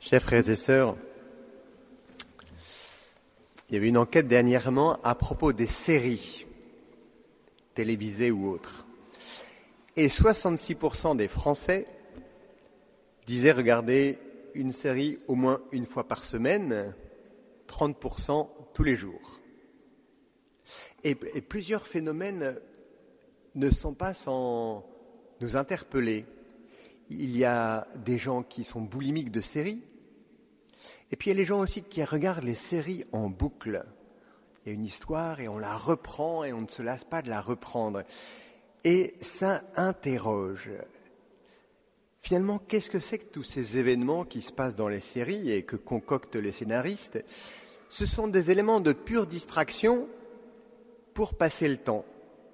Chers frères et sœurs, il y avait une enquête dernièrement à propos des séries, télévisées ou autres. Et 66% des Français disaient regarder une série au moins une fois par semaine, 30% tous les jours. Et plusieurs phénomènes ne sont pas sans nous interpeller. Il y a des gens qui sont boulimiques de séries, et puis il y a les gens aussi qui regardent les séries en boucle. Il y a une histoire et on la reprend et on ne se lasse pas de la reprendre. Et ça interroge. Finalement, qu'est-ce que c'est que tous ces événements qui se passent dans les séries et que concoctent les scénaristes ? Ce sont des éléments de pure distraction pour passer le temps.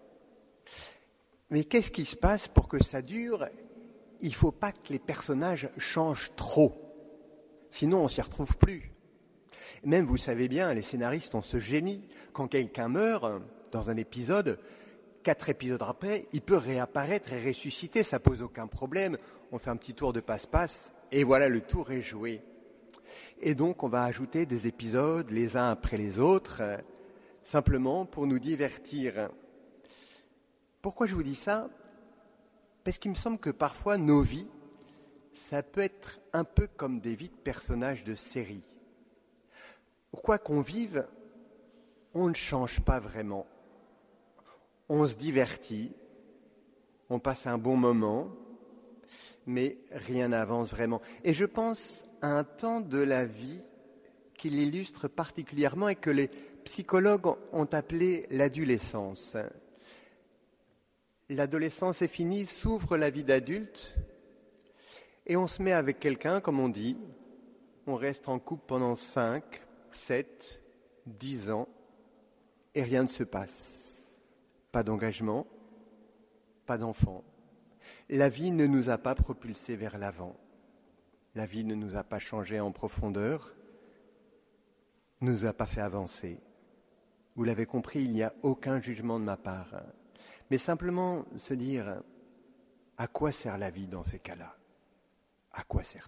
Mais qu'est-ce qui se passe pour que ça dure ? Il ne faut pas que les personnages changent trop. Sinon, on ne s'y retrouve plus. Même, vous savez bien, les scénaristes ont ce génie. Quand quelqu'un meurt dans un épisode, 4 épisodes après, il peut réapparaître et ressusciter. Ça ne pose aucun problème. On fait un petit tour de passe-passe et voilà, le tour est joué. Et donc, on va ajouter des épisodes les uns après les autres, simplement pour nous divertir. Pourquoi je vous dis ça ? Parce qu'il me semble que parfois, nos vies, ça peut être un peu comme des vies de personnages de série. Quoi qu'on vive, on ne change pas vraiment. On se divertit, on passe un bon moment, mais rien n'avance vraiment. Et je pense à un temps de la vie qui l'illustre particulièrement et que les psychologues ont appelé l'adolescence. L'adolescence est finie, s'ouvre la vie d'adulte, et on se met avec quelqu'un, comme on dit, on reste en couple pendant 5, 7, 10 ans, et rien ne se passe. Pas d'engagement, pas d'enfant. La vie ne nous a pas propulsés vers l'avant. La vie ne nous a pas changés en profondeur, ne nous a pas fait avancer. Vous l'avez compris, il n'y a aucun jugement de ma part. Mais simplement se dire, à quoi sert la vie dans ces cas-là ? À quoi sert-elle ?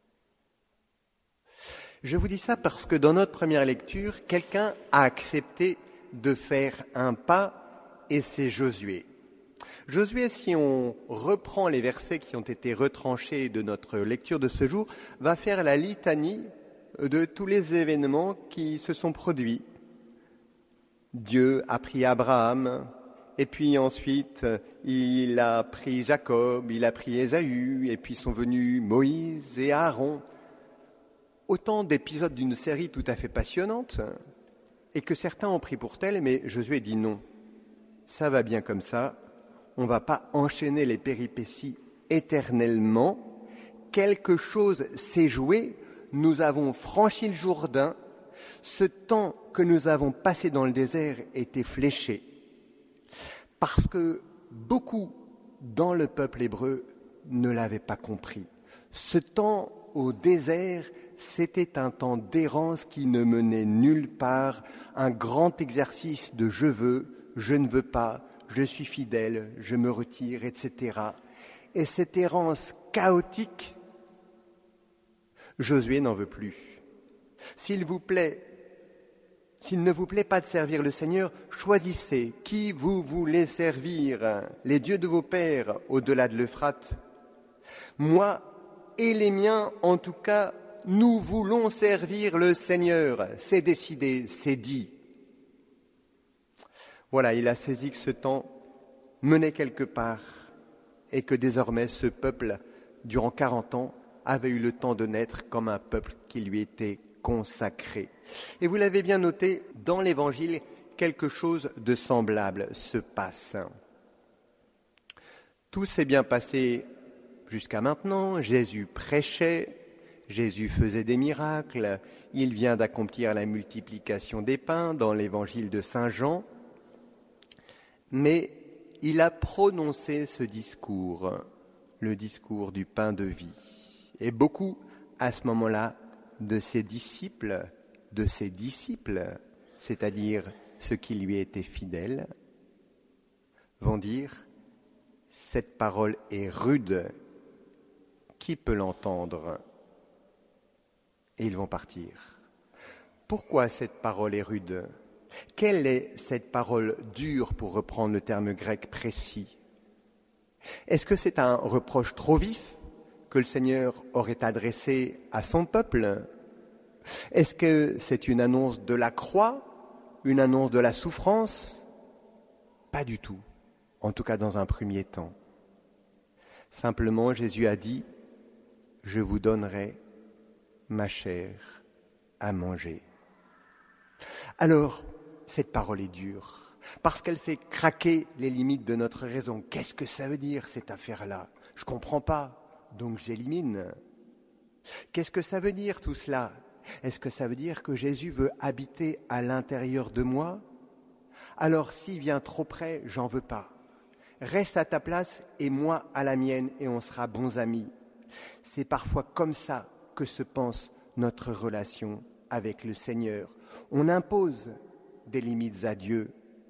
Je vous dis ça parce que dans notre première lecture, quelqu'un a accepté de faire un pas et c'est Josué. Josué, si on reprend les versets qui ont été retranchés de notre lecture de ce jour, va faire la litanie de tous les événements qui se sont produits. Dieu a pris Abraham, et puis ensuite il a pris Jacob, il a pris Ésaü, et puis sont venus Moïse et Aaron. Autant d'épisodes d'une série tout à fait passionnante, et que certains ont pris pour telle, mais Josué dit non. Ça va bien comme ça, on ne va pas enchaîner les péripéties éternellement. Quelque chose s'est joué, nous avons franchi le Jourdain, ce temps que nous avons passé dans le désert était fléché. Parce que beaucoup dans le peuple hébreu ne l'avaient pas compris. Ce temps au désert, c'était un temps d'errance qui ne menait nulle part, un grand exercice de je veux, je ne veux pas, je suis fidèle, je me retire, etc. Et cette errance chaotique, Josué n'en veut plus. S'il ne vous plaît pas de servir le Seigneur, choisissez qui vous voulez servir, les dieux de vos pères au-delà de l'Euphrate. Moi et les miens, en tout cas, nous voulons servir le Seigneur. C'est décidé, c'est dit. Voilà, il a saisi que ce temps menait quelque part et que désormais ce peuple, durant 40 ans, avait eu le temps de naître comme un peuple qui lui était consacré. Et vous l'avez bien noté, dans l'Évangile, quelque chose de semblable se passe. Tout s'est bien passé jusqu'à maintenant. Jésus prêchait, Jésus faisait des miracles, il vient d'accomplir la multiplication des pains dans l'Évangile de Saint Jean. Mais il a prononcé ce discours, le discours du pain de vie. Et beaucoup, à ce moment-là, de ses disciples, c'est-à-dire ceux qui lui étaient fidèles, vont dire « Cette parole est rude, qui peut l'entendre ?» et ils vont partir. Pourquoi cette parole est rude ? Quelle est cette parole dure, pour reprendre le terme grec précis ? Est-ce que c'est un reproche trop vif que le Seigneur aurait adressé à son peuple ? Est-ce que c'est une annonce de la croix, une annonce de la souffrance ? Pas du tout, en tout cas dans un premier temps. Simplement, Jésus a dit « Je vous donnerai ma chair à manger ». Alors, cette parole est dure, parce qu'elle fait craquer les limites de notre raison. Qu'est-ce que ça veut dire, cette affaire-là ? Je ne comprends pas, donc j'élimine. Qu'est-ce que ça veut dire, tout cela ? Est-ce que ça veut dire que Jésus veut habiter à l'intérieur de moi ? Alors, s'il vient trop près, j'en veux pas. Reste à ta place et moi à la mienne, et on sera bons amis. C'est parfois comme ça que se pense notre relation avec le Seigneur. On impose des limites à Dieu,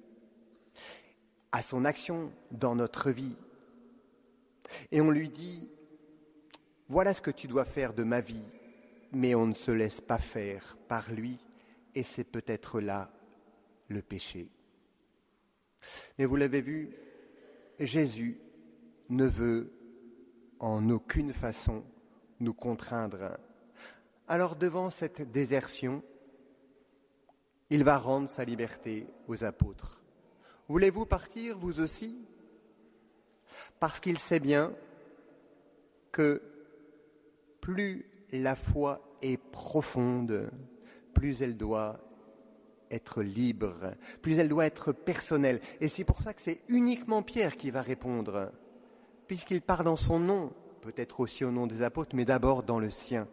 à son action dans notre vie. Et on lui dit, voilà ce que tu dois faire de ma vie, mais on ne se laisse pas faire par lui, et c'est peut-être là le péché. Mais vous l'avez vu, Jésus ne veut en aucune façon nous contraindre. Alors devant cette désertion, il va rendre sa liberté aux apôtres. Voulez-vous partir, vous aussi ? Parce qu'il sait bien que plus la foi est profonde, plus elle doit être libre, plus elle doit être personnelle. Et c'est pour ça que c'est uniquement Pierre qui va répondre, puisqu'il parle dans son nom, peut-être aussi au nom des apôtres, mais d'abord dans le sien.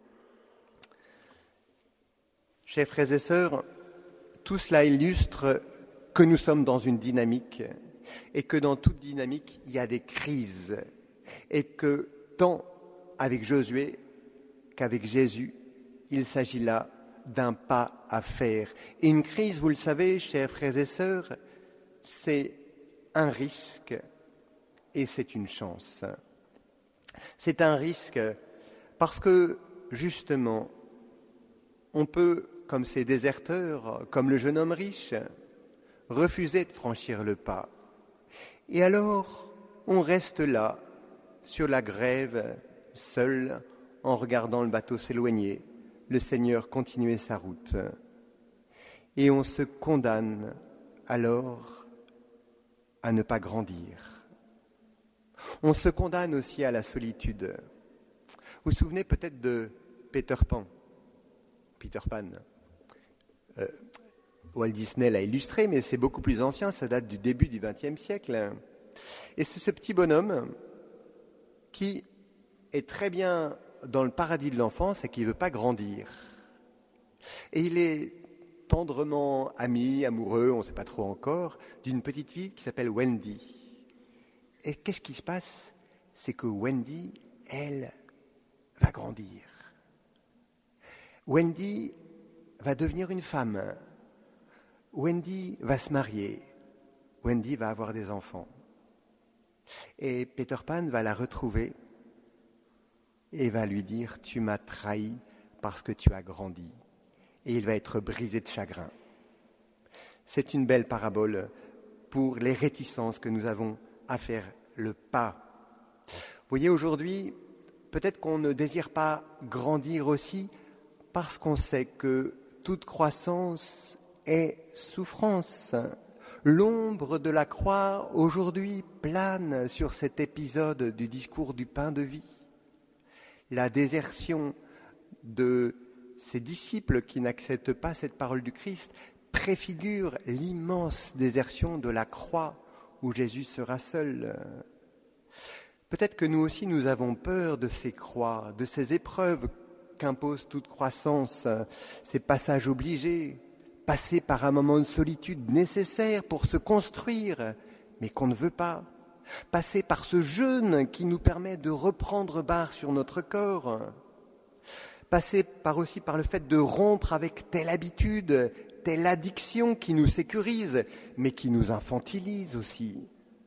Chers frères et sœurs, tout cela illustre que nous sommes dans une dynamique et que dans toute dynamique, il y a des crises et que tant avec Josué qu'avec Jésus, il s'agit là d'un pas à faire. Et une crise, vous le savez, chers frères et sœurs, c'est un risque et c'est une chance. C'est un risque parce que, justement, on peut, comme ces déserteurs, comme le jeune homme riche, refuser de franchir le pas. Et alors, on reste là, sur la grève, seul, en regardant le bateau s'éloigner, le Seigneur continuer sa route. Et on se condamne alors à ne pas grandir. On se condamne aussi à la solitude. Vous vous souvenez peut-être de Peter Pan. Walt Disney l'a illustré, mais c'est beaucoup plus ancien, ça date du début du XXe siècle. Et c'est ce petit bonhomme qui est très bien dans le paradis de l'enfance et qui ne veut pas grandir. Et il est tendrement ami, amoureux, on ne sait pas trop encore, d'une petite fille qui s'appelle Wendy. Et qu'est-ce qui se passe ? C'est que Wendy, elle, va grandir. Wendy va devenir une femme. Wendy va se marier. Wendy va avoir des enfants. Et Peter Pan va la retrouver et va lui dire « Tu m'as trahi parce que tu as grandi ». Et il va être brisé de chagrin. C'est une belle parabole pour les réticences que nous avons à faire le pas. Vous voyez, aujourd'hui, peut-être qu'on ne désire pas grandir aussi parce qu'on sait que toute croissance est souffrance. L'ombre de la croix, aujourd'hui, plane sur cet épisode du discours du pain de vie. La désertion de ces disciples qui n'acceptent pas cette parole du Christ préfigure l'immense désertion de la croix où Jésus sera seul. Peut-être que nous aussi, nous avons peur de ces croix, de ces épreuves qu'impose toute croissance, ces passages obligés, passer par un moment de solitude nécessaire pour se construire, mais qu'on ne veut pas. Passer par ce jeûne qui nous permet de reprendre barre sur notre corps. Passer aussi par le fait de rompre avec telle habitude, telle addiction qui nous sécurise, mais qui nous infantilise aussi.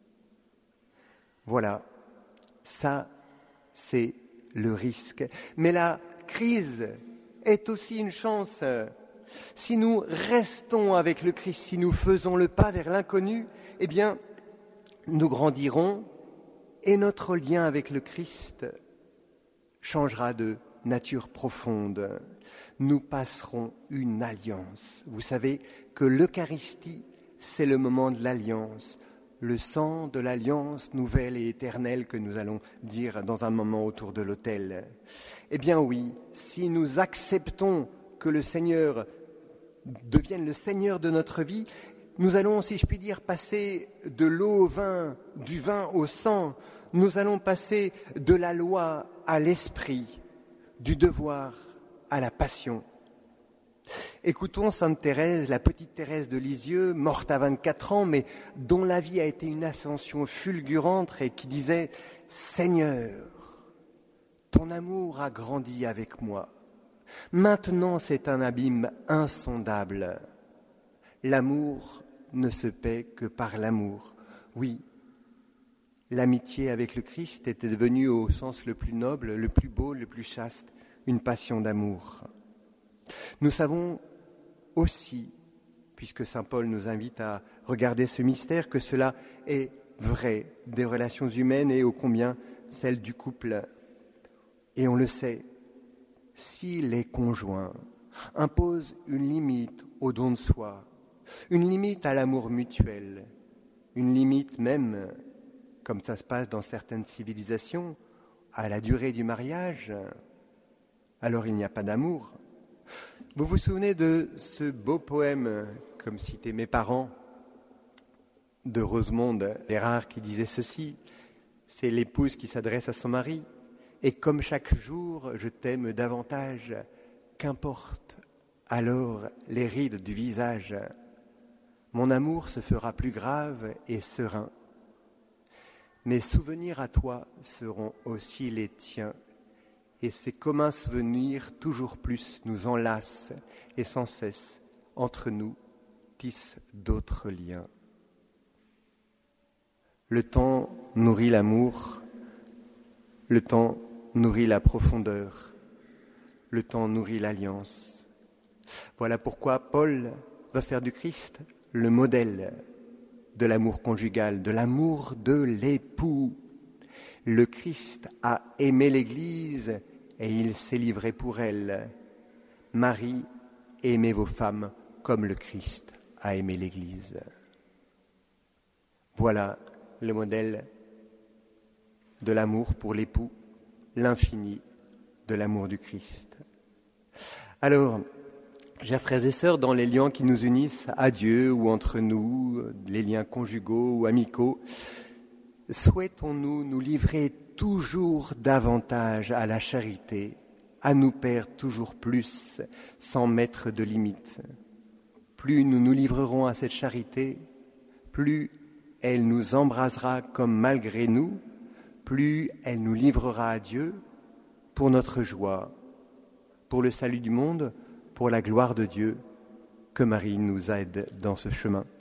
Voilà, ça, c'est le risque. Mais la crise est aussi une chance. Si nous restons avec le Christ, si nous faisons le pas vers l'inconnu, eh bien, nous grandirons et notre lien avec le Christ changera de nature profonde. Nous passerons une alliance. Vous savez que l'Eucharistie, c'est le moment de l'alliance, le sang de l'alliance nouvelle et éternelle que nous allons dire dans un moment autour de l'autel. Eh bien oui, si nous acceptons que le Seigneur devienne le Seigneur de notre vie, nous allons, si je puis dire, passer de l'eau au vin, du vin au sang. Nous allons passer de la loi à l'esprit, du devoir à la passion. Écoutons Sainte Thérèse, la petite Thérèse de Lisieux, morte à 24 ans, mais dont la vie a été une ascension fulgurante et qui disait « Seigneur, ton amour a grandi avec moi. Maintenant c'est un abîme insondable. L'amour ne se paie que par l'amour. » Oui, l'amitié avec le Christ était devenue au sens le plus noble, le plus beau, le plus chaste, une passion d'amour. Nous savons aussi, puisque saint Paul nous invite à regarder ce mystère, que cela est vrai des relations humaines et ô combien celles du couple. Et on le sait, si les conjoints imposent une limite au don de soi, une limite à l'amour mutuel, une limite même, comme ça se passe dans certaines civilisations, à la durée du mariage, alors il n'y a pas d'amour. Vous vous souvenez de ce beau poème, comme citaient mes parents, de Rosemonde Lérard qui disait ceci, c'est l'épouse qui s'adresse à son mari, et comme chaque jour je t'aime davantage, qu'importe alors les rides du visage, mon amour se fera plus grave et serein. Mes souvenirs à toi seront aussi les tiens, et ces communs souvenirs toujours plus nous enlacent et sans cesse entre nous tissent d'autres liens. Le temps nourrit l'amour, le temps nourrit la profondeur, le temps nourrit l'alliance. Voilà pourquoi Paul va faire du Christ le modèle de l'amour conjugal, de l'amour de l'époux. Le Christ a aimé l'Église et il s'est livré pour elle. Marie, aimez vos femmes comme le Christ a aimé l'Église. Voilà le modèle de l'amour pour l'époux, l'infini de l'amour du Christ. Alors, chers frères et sœurs, dans les liens qui nous unissent à Dieu ou entre nous, les liens conjugaux ou amicaux, souhaitons-nous nous livrer toujours davantage à la charité, à nous perdre toujours plus, sans mettre de limites. Plus nous nous livrerons à cette charité, plus elle nous embrasera comme malgré nous, plus elle nous livrera à Dieu pour notre joie, pour le salut du monde, pour la gloire de Dieu. Que Marie nous aide dans ce chemin.